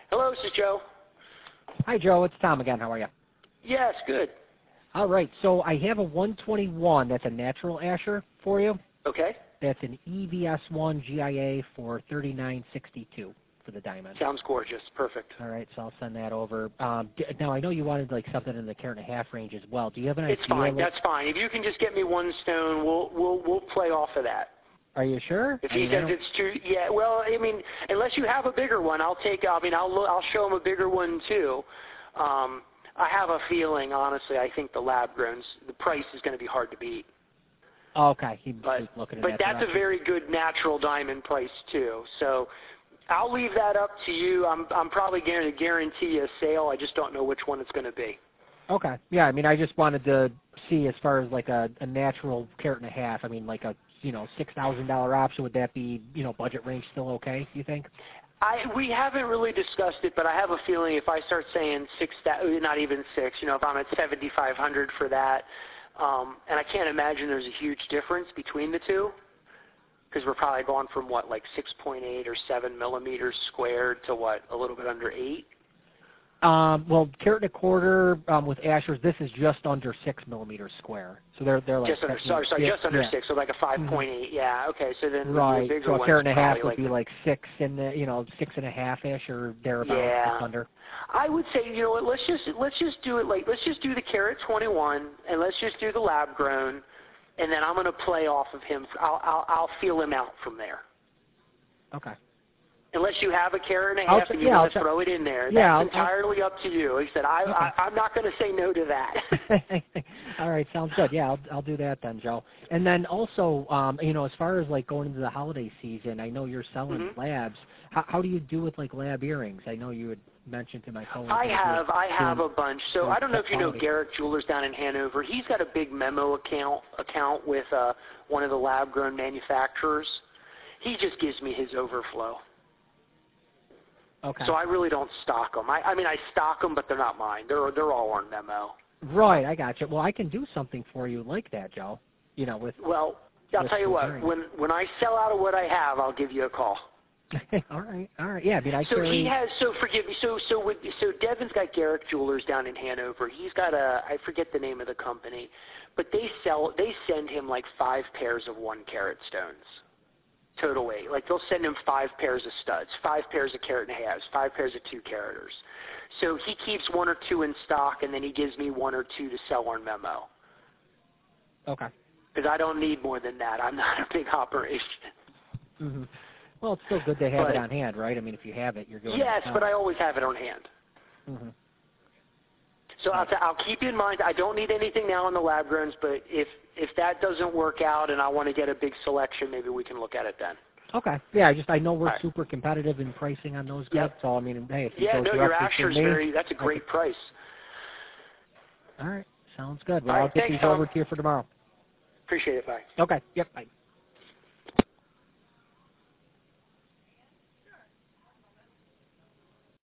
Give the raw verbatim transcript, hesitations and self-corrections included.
Hello, this is Joe. Hi, Joe. It's Tom again. How are you? Yes, good. All right. So I have a one twenty-one that's a natural Asher for you. Okay. That's an E V S one G I A for thirty-nine sixty-two for the diamond. Sounds gorgeous. Perfect. All right. So I'll send that over. Um, d- now, I know you wanted like something in the carat and a half range as well. Do you have an It's idea? fine. Like, That's fine. If you can just get me one stone, we'll we'll we'll play off of that. are you sure? If I he mean, I says don't- it's true, yeah. Well, I mean, unless you have a bigger one, I'll take. I mean, I'll I'll show him a bigger one too. Um, I have a feeling, honestly. I think the lab growns, the price is going to be hard to beat. Oh, okay. He But was looking at but that that's direction. a very good natural diamond price too. So I'll leave that up to you. I'm I'm probably going to guarantee you a sale. I just don't know which one it's going to be. Okay. Yeah, I mean, I just wanted to see as far as like a, a natural carat and a half. I mean, like a, you know, six thousand dollars option, would that be, you know, budget range still okay, you think? I we haven't really discussed it, but I have a feeling if I start saying six, not even six, you know, if I'm at seventy-five hundred for that, um, and I can't imagine there's a huge difference between the two, because we're probably going from what, like six point eight or seven millimeters squared to what, a little bit under eight. Um, well, carat and a quarter um, with Ashers, this is just under six millimeters square. So they're they're like Just under, sorry, sorry, yeah, just under yeah. six, so like a five point eight. Yeah, okay. So then Right. the bigger So a one's carat and a half probably would like be the, like six in the, you know, six and a half ish or thereabouts, yeah. just under. I would say, you know what? Let's just let's just do it like let's just do the carat twenty-one, and let's just do the lab grown, and then I'm going to play off of him. I'll I'll, I'll feel him out from there. Okay. Unless you have a carat and a I'll half t- and you yeah, want to I'll t- throw it in there, yeah, that's I'll- entirely up to you. Like I said, I, Okay. I I'm not going to say no to that. All right, sounds good. Yeah, I'll I'll do that then, Joe. And then also, um, you know, as far as like going into the holiday season, I know you're selling Mm-hmm. labs. How how do you do with like lab earrings? I know you had mentioned to my coworker. I have, I have a bunch. So doing I don't know if you know holiday. Garrick Jewelers down in Hanover. He's got a big memo account account with uh, one of the lab-grown manufacturers. He just gives me his overflow. Okay. So I really don't stock them. I, I mean, I stock them, but they're not mine. They're they're all on memo. Right, I got you. Well, I can do something for you like that, Joe. You know, with Well, I'll with tell you the what. earrings. When when I sell out of what I have, I'll give you a call. all right, all right. Yeah, I mean, I So carry. he has. So forgive me. So so with so Devin's got Garrick Jewelers down in Hanover. He's got a. I forget the name of the company, but they sell. They send him like five pairs of one carat stones. Total weight. Like they'll send him five pairs of studs, five pairs of carat and a halves, five pairs of two caraters. So he keeps one or two in stock, and then he gives me one or two to sell on memo. Okay. Because I don't need more than that. I'm not a big operation. Mm-hmm. Well, it's still good to have But- it on hand, right? I mean, if you have it, you're going. Yes, to but I always have it on hand. Mm-hmm. So I'll, t- I'll keep you in mind. I don't need anything now on the lab growns, but if if that doesn't work out and I want to get a big selection, maybe we can look at it then. Okay. Yeah, I just I know we're All right. super competitive in pricing on those goods. Yep. So I mean, hey, if you Yeah, go no, your directly through Asher's me, very. That's a great price. all right, sounds good. Well, All right, I'll get thanks, these Tom. over to you for tomorrow. Appreciate it. Bye. Okay. Yep. Bye.